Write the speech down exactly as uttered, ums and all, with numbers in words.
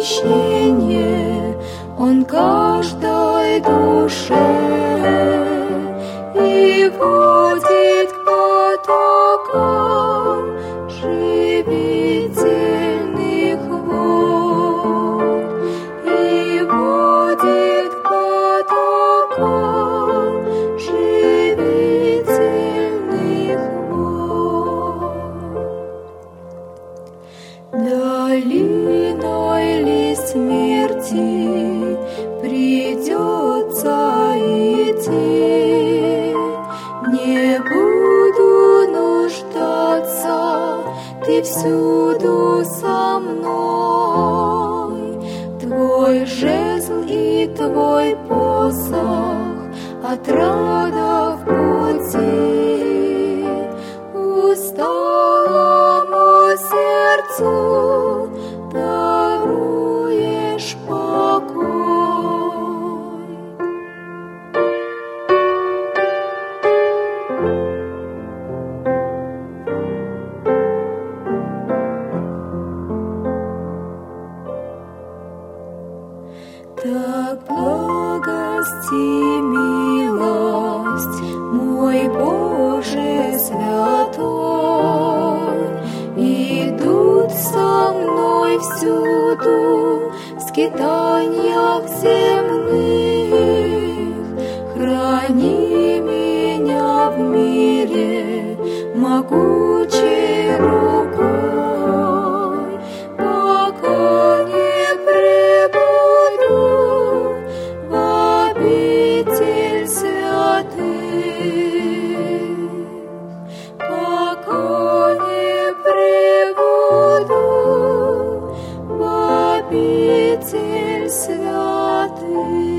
просвещение Он каждой душе и водит к потокам живительных вод, и водит к потокам живительных вод. Долиной ли смерти придется идти, не буду нуждаться, Ты всюду со мной. Твой жезл и Твой посох отрада в пути, усталому сердцу даруешь покой. Так благости милость, мой Боже святой, идут со мной всюду скитаньях земных. Храни меня в мире могучей рукой, пока не пребуду в обитель святых, пока не пребуду в обитель святых.